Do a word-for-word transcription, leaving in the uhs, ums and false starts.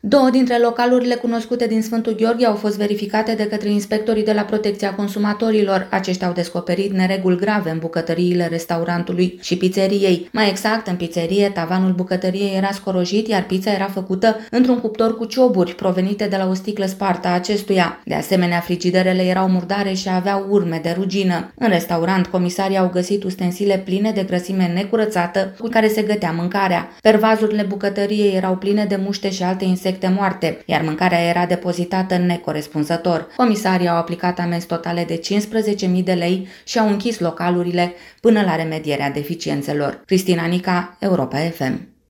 Două dintre localurile cunoscute din Sfântul Gheorghe au fost verificate de către inspectorii de la Protecția Consumatorilor. Aceștia au descoperit nereguli grave în bucătăriile restaurantului și pizzeriei. Mai exact, în pizzerie, tavanul bucătăriei era scorojit, iar pizza era făcută într-un cuptor cu cioburi provenite de la o sticlă spartă a acestuia. De asemenea, frigiderele erau murdare și aveau urme de rugină. În restaurant, comisarii au găsit ustensile pline de grăsime necurățată cu care se gătea mâncarea. Pervazurile bucătăriei erau pline de muște și alte insecte moarte, iar mâncarea era depozitată necorespunzător. Comisarii au aplicat amenzi totale de cincisprezece mii de lei și au închis localurile până la remedierea deficiențelor. Cristina Nica, Europa F M.